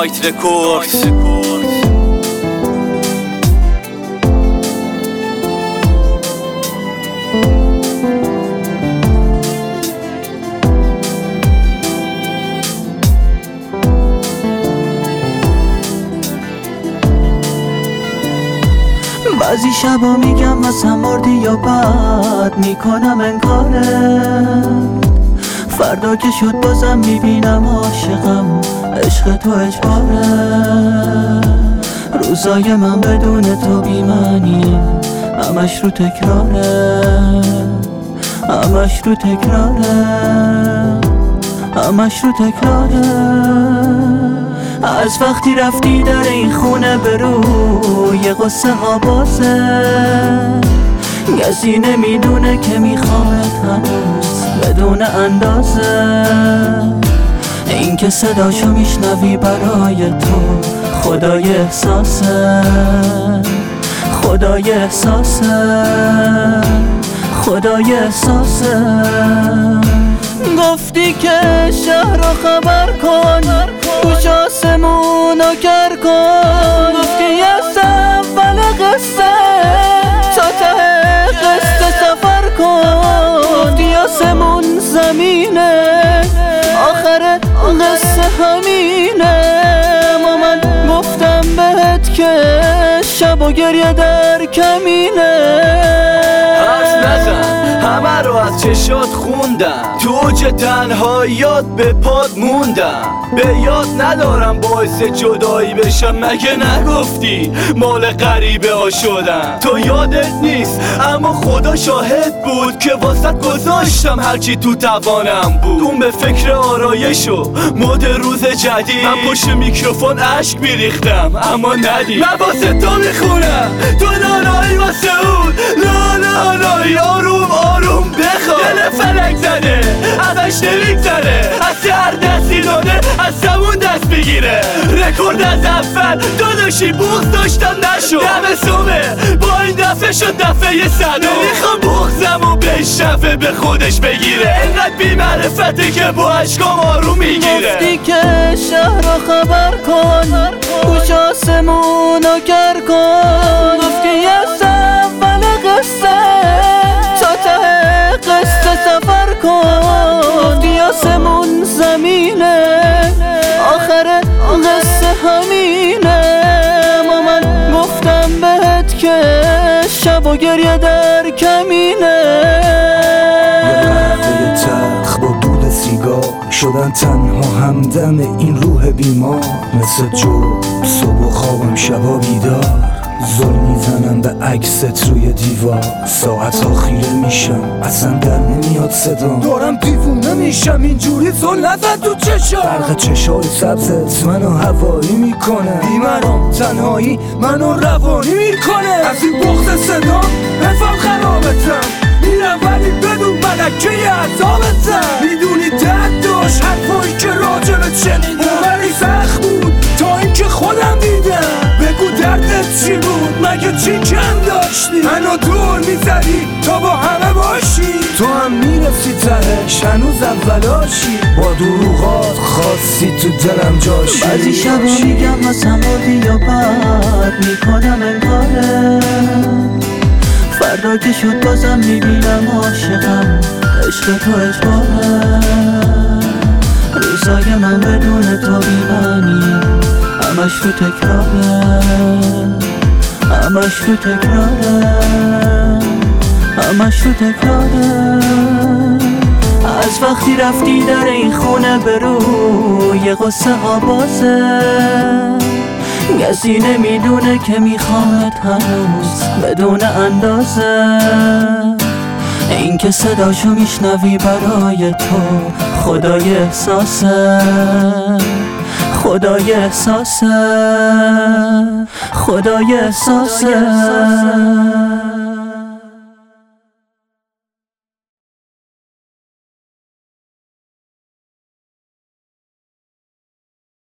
مایت رکوردز. بعضی شبا میگم واسم مردی یا بد میکنم انکارت، فردا که شد بازم میبینم عاشقم، عشق تو اجباره. روزای من بدون تو بی‌معنیه، همش رو تکراره، همش رو تکراره، همش رو تکراره. از وقتی رفتی در این خونه برو یه قصه ها بازه، کسی نمیدونه که میخوامت هنوز بدون اندازه. این که صداشو میشنوی برای تو خدای احساسه، خدای احساسه، خدای احساسه. گفتی که شهر رو خبر کن، گوش آسمونو گر کن. گفتی از اول قصه تا ته قصه سفر کن. گفتی آسمون زمینه، آخر قصه همینه. اما من گفتم بهت که شب و گریه در کمینه. حرف نزن، همه رو از چشات خوندم، تو اوج تنهاییات به پاد موندم. به یاد ندارم باعث جدایی بشم، مگه نگفتی مال غریبه ها شدم. تو یادت نیست اما خدا شاهد بود که واسط گذاشتم هرچی تو توانم بود. اون به فکر آرایش و مد روز جدید، من پشت میکروفون اشک میریختم اما ندید. من واسه تو میخونم، تو لالایی واسه اون لالایی. آروم آروم بخواه، دل فلک زده ازش نمیگذره، از هر دستی داده از همون دست بگیره. رکورد از اول داداشی بغض داشتم نشد، دم سومه با این دفعه شد دفعه 100. نمیخوام بغضمو به شفه به خودش بگیره، اینقدر بی معرفته که با عشقام آروم میگیره. گفتی که شهر رو خبر کن، گوش آسمونو گر کن. گفتی از اول قصه تا ته قصه سفر کن. گفتی آسمون زمینه، آخر قصه همینه. اما من گفتم بهت که شب و گریه در کمینه. یه تلخ با دود سیگار شدن تنها همدم این روح بیمار. مثل جو صبح و خوابم شبا بیدار، زل میزنم به عکست روی دیوار. ساعت خیره میشم اصلا در نمیاد صدام، دارم دیوونه میشم اینجوری زل نزد تو چشم. برق چشای سبزت منو هوایی میکنه، بیمرام تنهایی منو روانی میکنه. از این بغض صدام حفظم خرابتم، میرم ولی بدون ملکه عذابتم. میدونی درد داشت حرفایی که راجبت شنیدم، ولی سخت بود تا اینکه خودم دیدم. بگو دردت چی بود، مگه چی کم داشتی؟ منو دور میزدی تا با همه باشی، تو هم میرسی تهش هنوز اولاشی. با دروغات خواستی تو دلم جاشی. بعضی شبا میگم واسم مردی یا بد میکنم انکارت، فردا که شد بازم میبینم عاشقم، عشق تو اجباره. روزای من بدون تو بی‌معنیه، همش رو تکراره، همش رو تکراره، همش رو تکراره. از وقتی رفتی در این خونه برو یه قصه ها بازه، کسی نمیدونه که میخوامت هنوز بدون اندازه. این که صداشو میشنوی برای تو خدای احساسه، خدای احساسه، خدای احساسه.